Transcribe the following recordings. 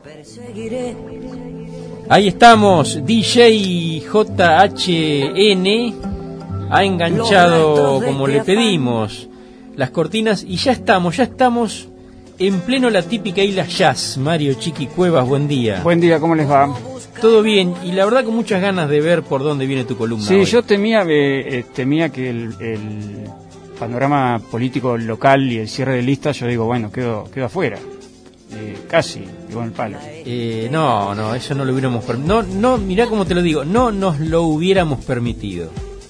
Ahí estamos, DJ JHN ha enganchado como le pedimos las cortinas y ya estamos en pleno la típica isla jazz. Mario Chiqui Cuevas, buen día. Buen día, ¿cómo les va? Todo bien, y la verdad con muchas ganas de ver por dónde viene tu columna. Sí, hoy. yo temía que el panorama político local y el cierre de listas, yo digo, bueno, quedo afuera. Casi, digo en el palo. No, eso no lo hubiéramos permitido. No, mirá cómo te lo digo, no nos lo hubiéramos permitido.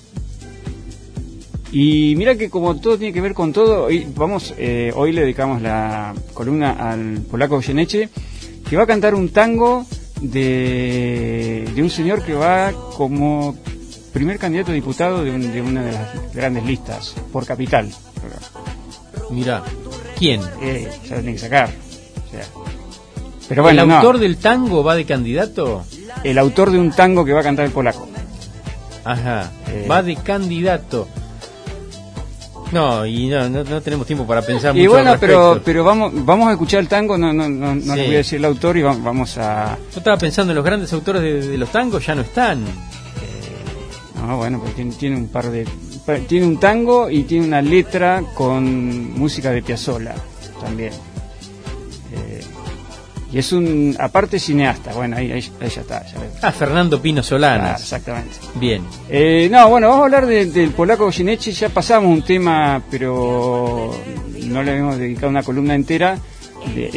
Y mira que como todo tiene que ver con todo, hoy le dedicamos la columna al polaco Goyeneche, que va a cantar un tango de un señor que va como primer candidato a diputado de una de las grandes listas, por Capital. Mirá, ¿quién? Ya lo tiene que sacar. O sea, pero bueno, ¿El autor del tango va de candidato? El autor de un tango que va a cantar el polaco. Ajá, va de candidato. No tenemos tiempo para pensar mucho. Y bueno, al respecto. pero vamos a escuchar el tango, no Sí. les voy a decir el autor y vamos a... Yo estaba pensando en los grandes autores de los tangos, ya no están. No, bueno, porque tiene un tango y tiene una letra con música de Piazzolla también. Y es aparte cineasta, bueno, ahí ya está. Fernando Pino Solanas. Exactamente. Bien. Bueno, vamos a hablar del polaco Goyeneche. Ya pasamos un tema, pero no le habíamos dedicado una columna entera de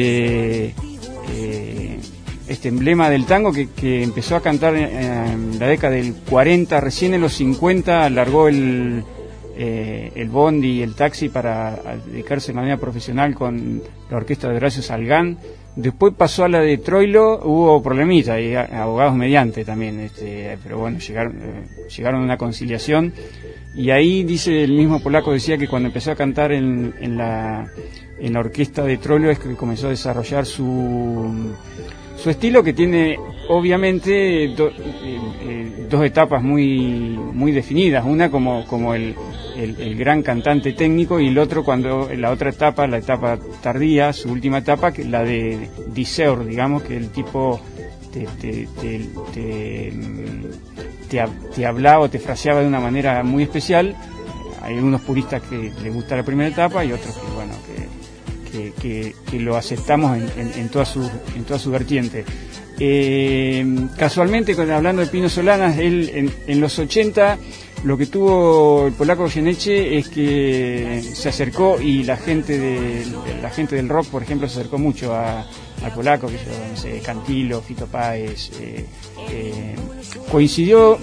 este emblema del tango que empezó a cantar en la década del 40, recién en los 50 largó el bondi y el taxi para dedicarse de manera profesional con la orquesta de Horacio Salgán. Después pasó a la de Troilo, hubo problemitas y abogados mediante también, pero bueno, llegaron a una conciliación. Y ahí dice el mismo polaco, decía que cuando empezó a cantar en la orquesta de Troilo es que comenzó a desarrollar su estilo, que tiene obviamente dos etapas muy definidas, una como el gran cantante técnico y el otro cuando la otra etapa, la etapa tardía, su última etapa, que la de diseur, digamos, que el tipo te hablaba o te fraseaba de una manera muy especial. Hay algunos puristas que les gusta la primera etapa y otros que bueno que lo aceptamos en toda su vertiente. Casualmente, hablando de Pino Solanas, él en los 80 lo que tuvo el polaco Goyeneche es que se acercó, y la gente del rock, por ejemplo, se acercó mucho al polaco, que yo no sé, Cantilo, Fito Páez, coincidió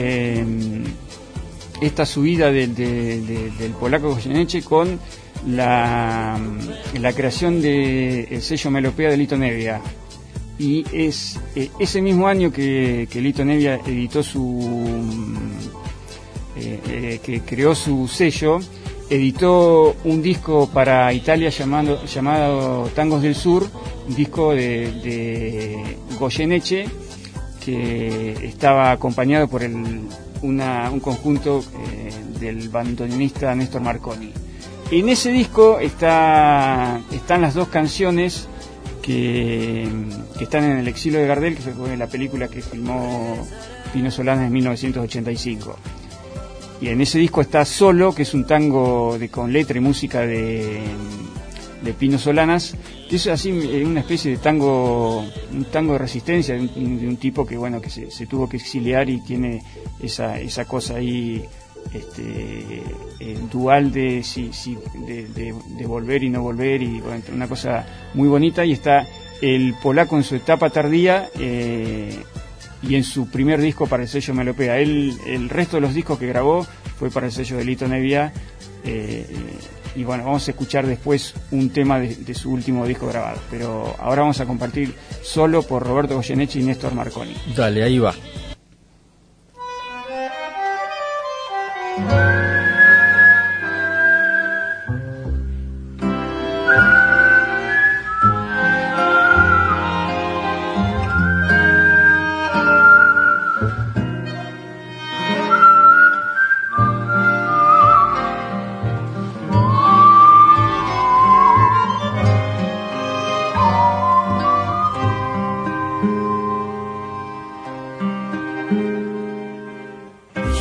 esta subida del polaco Goyeneche con la creación del sello Melopea de Lito Nebbia. Y es ese mismo año que Lito Nebbia editó que creó su sello, editó un disco para Italia llamado Tangos del Sur, un disco de Goyeneche, que estaba acompañado por un conjunto del bandoneonista Néstor Marconi. En ese disco están las dos canciones que están en El exilio de Gardel, que fue la película que filmó Pino Solanas en 1985. Y en ese disco está Solo, que es un tango con letra y música de Pino Solanas, que es así una especie de un tango de resistencia de un tipo que bueno que se tuvo que exiliar y tiene esa cosa ahí dual de volver y no volver, y bueno, una cosa muy bonita. Y está el polaco en su etapa tardía y en su primer disco para el sello Melopea. El resto de los discos que grabó fue para el sello de Lito Nebbia, y bueno, vamos a escuchar después un tema de su último disco grabado, pero ahora vamos a compartir Solo por Roberto Goyeneche y Néstor Marconi. Dale, ahí va.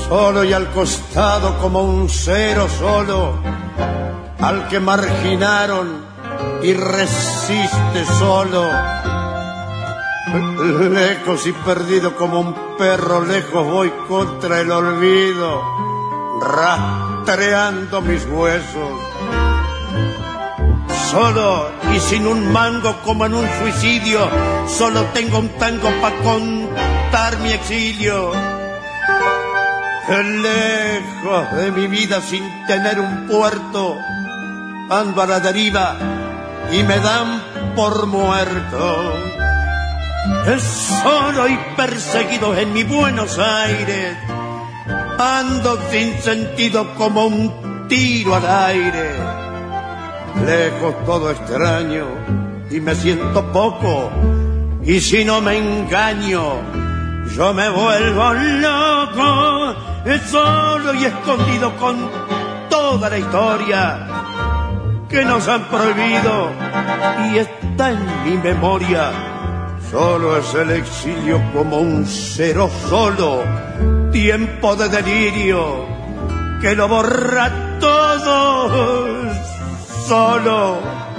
solo y al costado como un cero solo, al que marginaron y resiste solo. Lejos y perdido como un perro, lejos voy contra el olvido, rastreando mis huesos. Solo y sin un mango como en un suicidio, solo tengo un tango para contar mi exilio. Lejos de mi vida sin tener un puerto, ando a la deriva y me dan por muerto. Solo y perseguido en mi Buenos Aires, ando sin sentido como un tiro al aire. Lejos todo extraño y me siento poco, y si no me engaño yo me vuelvo loco. Solo y escondido con toda la historia que nos han prohibido y está en mi memoria. Solo es el exilio como un cero solo, tiempo de delirio que lo borra todo. Solo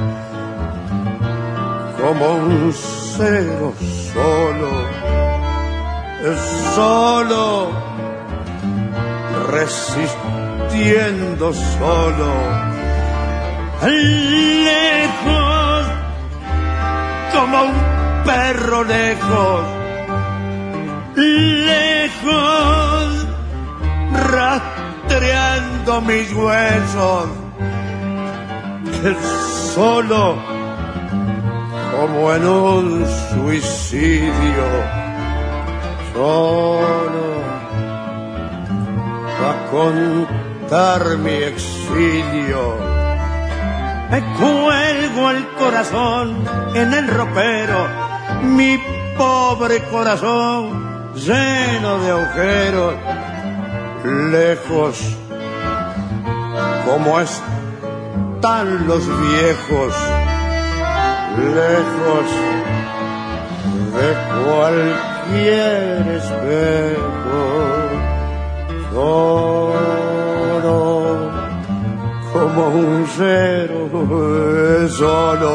como un cero solo, solo resistiendo solo. Lejos como un perro, lejos, lejos rastreando mis huesos. Solo como en un suicidio, solo a contar mi exilio. Me cuelgo el corazón en el ropero, mi pobre corazón lleno de agujeros. Lejos como están los viejos, lejos de cualquier espejo. Solo como un cero, solo,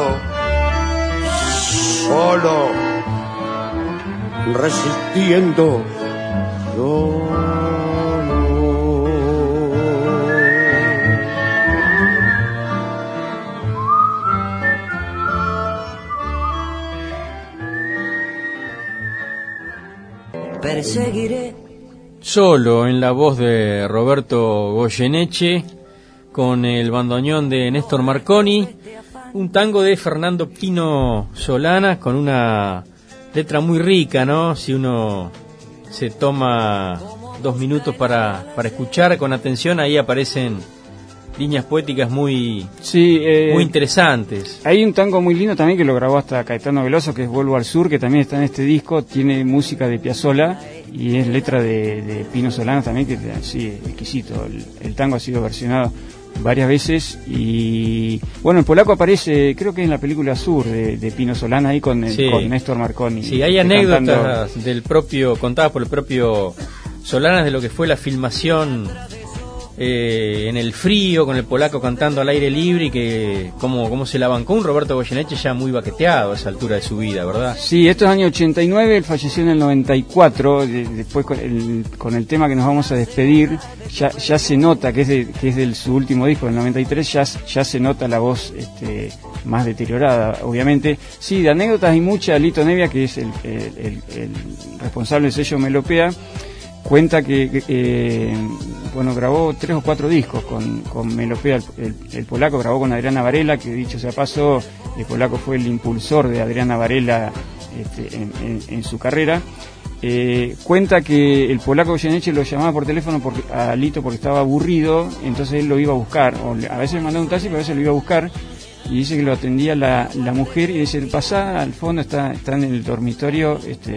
solo, resistiendo, solo. Perseguiré. Solo, en la voz de Roberto Goyeneche, con el bandoneón de Néstor Marconi, un tango de Fernando Pino Solanas con una letra muy rica, ¿no? Si uno se toma 2 minutos para escuchar con atención, ahí aparecen líneas poéticas muy interesantes. Hay un tango muy lindo también que lo grabó hasta Caetano Veloso, que es Vuelvo al Sur, que también está en este disco, tiene música de Piazzolla y es letra de Pino Solanas también, que sí, exquisito. El tango ha sido versionado varias veces y bueno, en polaco aparece, creo que es en la película Sur de Pino Solanas ahí con Néstor Marconi. Sí, hay anécdotas del propio, contadas por el propio Solanas, de lo que fue la filmación en el frío, con el polaco cantando al aire libre, y que cómo se la bancó un Roberto Goyeneche ya muy baqueteado a esa altura de su vida, ¿verdad? Sí, esto es año 89, él falleció en el 94, después con el tema que nos vamos a despedir, ya se nota que es de su último disco, del 93, ya se nota la voz más deteriorada, obviamente. Sí, de anécdotas hay mucha. Lito Nevia, que es el responsable del sello Melopea, cuenta que grabó 3 o 4 discos con Melopea. El polaco grabó con Adriana Varela, que dicho sea paso, el polaco fue el impulsor de Adriana Varela en su carrera. Cuenta que el polaco Goyeneche lo llamaba por teléfono a Lito porque estaba aburrido, entonces él lo iba a buscar, o a veces le mandaba un taxi, pero a veces lo iba a buscar, y dice que lo atendía la mujer y dice: pasá al fondo, está en el dormitorio,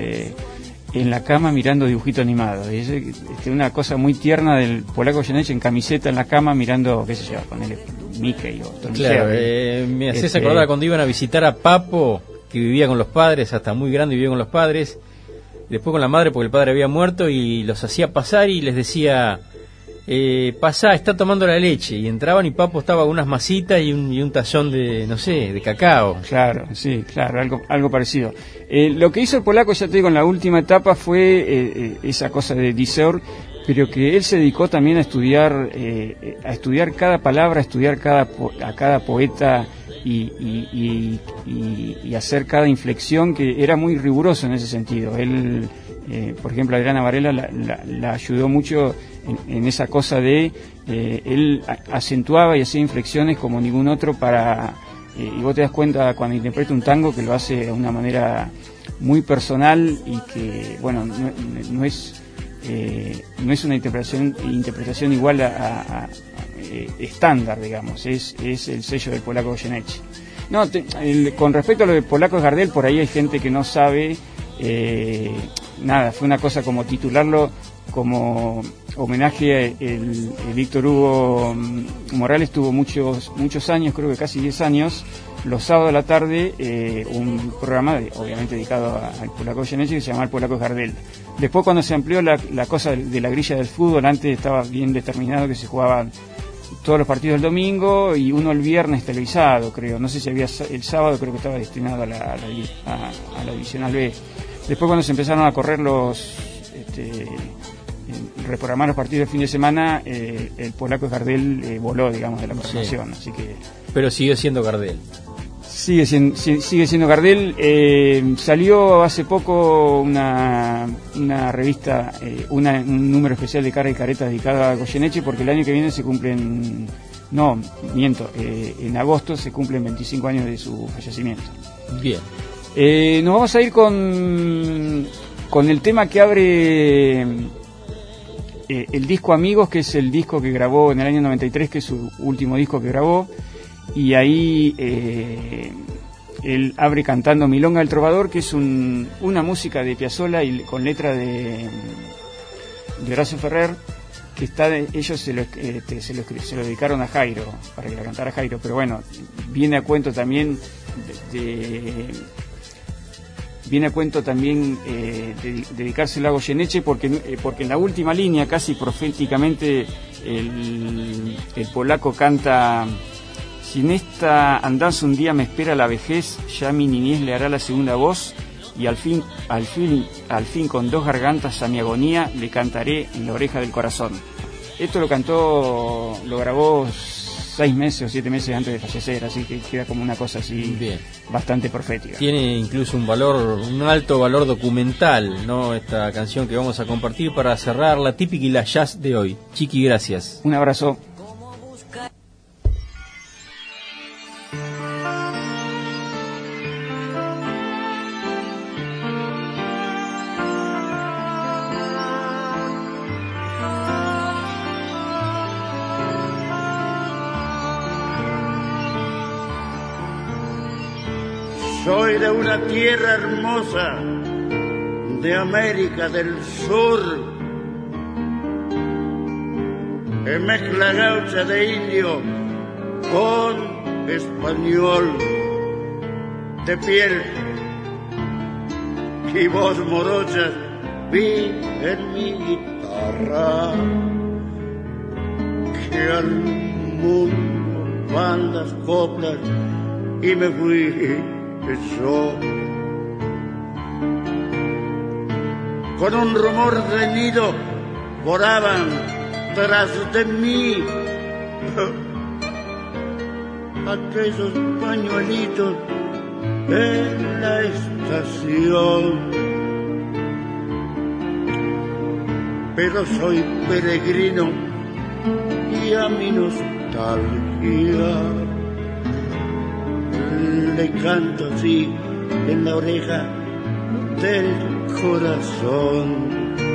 en la cama mirando dibujito animado. Y es una cosa muy tierna del polaco Goyeneche en camiseta en la cama mirando, qué sé yo, ponele Mickey o Tom Claro, me haces acordar cuando iban a visitar a Papo, que vivía con los padres, hasta muy grande vivía con los padres, después con la madre porque el padre había muerto, y los hacía pasar y les decía, pasá, está tomando la leche, y entraban y Papo estaba con unas masitas y un tazón de, no sé, de cacao. Claro, sí, claro, algo parecido. Lo que hizo el polaco, ya te digo, en la última etapa fue esa cosa de Disseur, pero que él se dedicó también a estudiar cada palabra, a estudiar a cada poeta y hacer cada inflexión, que era muy riguroso en ese sentido. Él, por ejemplo, Adriana Varela la ayudó mucho en esa cosa de él acentuaba y hacía inflexiones como ningún otro y vos te das cuenta cuando interpreta un tango que lo hace de una manera muy personal y que, bueno, no es una interpretación igual a estándar, digamos, es el sello del polaco Goyeneche. No, con respecto a lo del polaco Gardel, por ahí hay gente que no sabe nada, fue una cosa como titularlo como homenaje. El Víctor Hugo Morales tuvo muchos años, creo que casi 10 años, los sábados de la tarde, un programa obviamente dedicado al polaco Goyeneche que se llamaba El Polaco Gardel. Después, cuando se amplió la cosa de la grilla del fútbol, antes estaba bien determinado que se jugaban todos los partidos el domingo y uno el viernes televisado, creo. No sé si había el sábado, creo que estaba destinado a la divisional B. Después, cuando se empezaron a correr reprogramar los partidos de fin de semana, el polaco Gardel voló, digamos, de la programación. Sí. Así que, pero sigue siendo Gardel. Sigue siendo Gardel. Salió hace poco una revista, un número especial de Cara y Careta dedicada a Goyeneche, porque el año que viene se cumplen, no, miento, en agosto se cumplen 25 años de su fallecimiento. Bien. Nos vamos a ir con el tema que abre el disco Amigos, que es el disco que grabó en el año 93, que es su último disco que grabó. Y ahí él abre cantando Milonga del Trovador, que es una música de Piazzolla y con letra de Horacio Ferrer, que ellos se lo dedicaron a Jairo, para que la cantara Jairo, pero bueno, viene a cuento también dedicárselo a Goyeneche, porque en la última línea, casi proféticamente, el polaco canta: si en esta andanza un día me espera la vejez, ya mi niñez le hará la segunda voz, y al fin con dos gargantas a mi agonía le cantaré en la oreja del corazón. Esto lo grabó 6 meses o 7 meses antes de fallecer, así que queda como una cosa así. Bien. Bastante profética. Tiene incluso un alto valor documental, ¿no? Esta canción que vamos a compartir para cerrar la típica y la jazz de hoy. Chiqui, gracias. Un abrazo. Soy de una tierra hermosa, de América del Sur, que mezcla gaucha de indio con español, de piel y voz morocha vi en mi guitarra, que al mundo van las coplas y me fui yo, con un rumor de nido volaban tras de mí aquellos pañuelitos en la estación. Pero soy peregrino y a mi nostalgia le canto así en la oreja del corazón.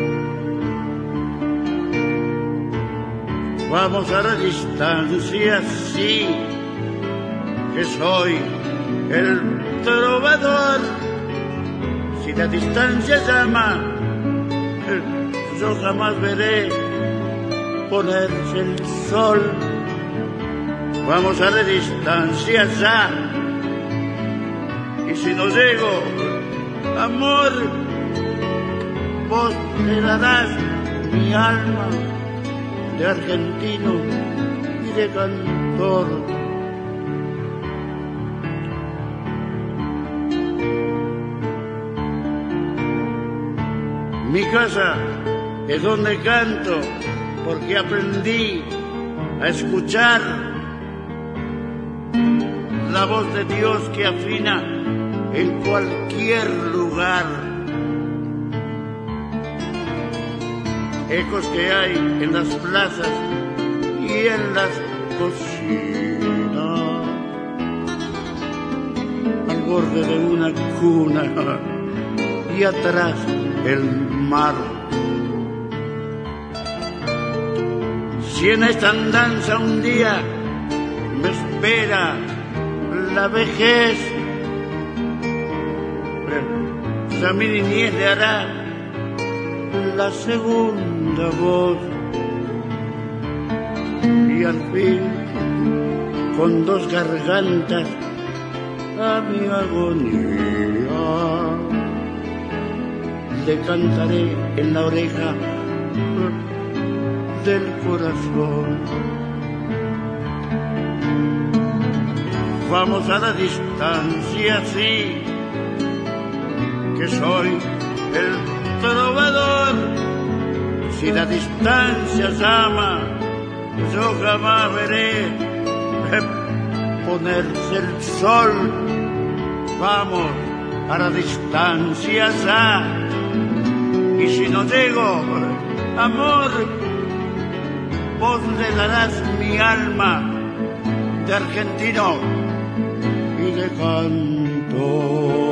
Vamos a la distancia, sí, que soy el trovador. Si la distancia llama, yo jamás veré ponerse el sol. Vamos a la distancia ya, y si no llego, amor, vos te darás mi alma de argentino y de cantor. Mi casa es donde canto porque aprendí a escuchar la voz de Dios que afina en cualquier lugar. Ecos que hay en las plazas y en las cocinas, al borde de una cuna y atrás el mar. Si en esta andanza un día me espera la vejez, pues a mi niñez le hará la segunda voz. Y al fin, con dos gargantas a mi agonía, le cantaré en la oreja del corazón. Vamos a la distancia, sí, que soy el trovador. Si la distancia llama, yo jamás veré ponerse el sol. Vamos a la distancia ya, y si no llego, amor, vos le darás mi alma de argentino y de cantor.